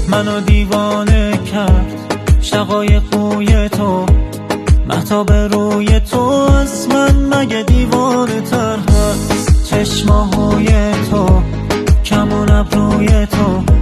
منو دیوانه کرد شقایق بوی تو، مهتاب روی تو از من مگه دیوانه تر هست؟ چشماهای تو، کمون ابروی تو،